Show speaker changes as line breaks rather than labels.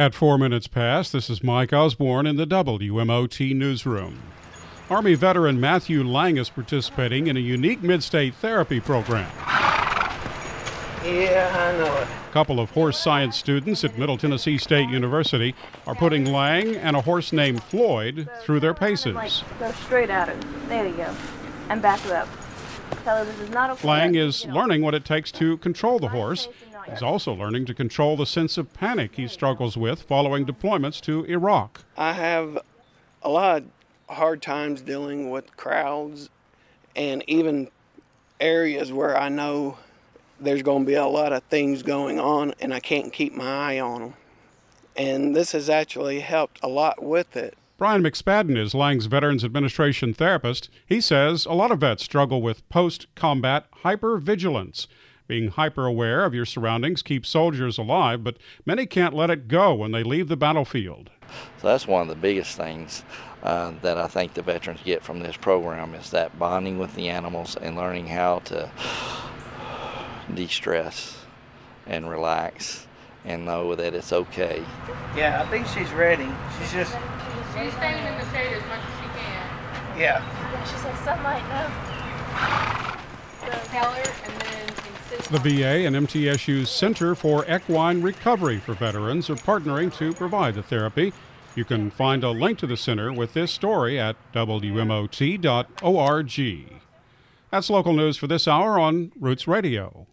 At 4 minutes past, this is Mike Osborne in the WMOT newsroom. Army veteran Matthew Lang is participating in a unique mid-state therapy program.
Yeah, I know it.
A couple of horse science students at Middle Tennessee State University are putting Lang and a horse named Floyd through their paces.
Go straight at her. There you go. And back her up. Tell her this is not okay.
Lang is learning what it takes to control the horse. He's also learning to control the sense of panic he struggles with following deployments to Iraq.
I have a lot of hard times dealing with crowds and even areas where I know there's going to be a lot of things going on and I can't keep my eye on them. And this has actually helped a lot with it.
Brian McSpadden is Lang's Veterans Administration therapist. He says a lot of vets struggle with post-combat hypervigilance. Being hyper-aware of your surroundings keeps soldiers alive, but many can't let it go when they leave the battlefield.
So that's one of the biggest things that I think the veterans get from this program is that bonding with the animals and learning how to de-stress and relax and know that it's okay.
Yeah, I think she's ready. She's
staying in the shade as much as she can.
Yeah.
She's like sunlight now.
Tell her and then insist.
The VA and MTSU's Center for Equine Recovery for Veterans are partnering to provide the therapy. You can find a link to the center with this story at WMOT.org. That's local news for this hour on Roots Radio.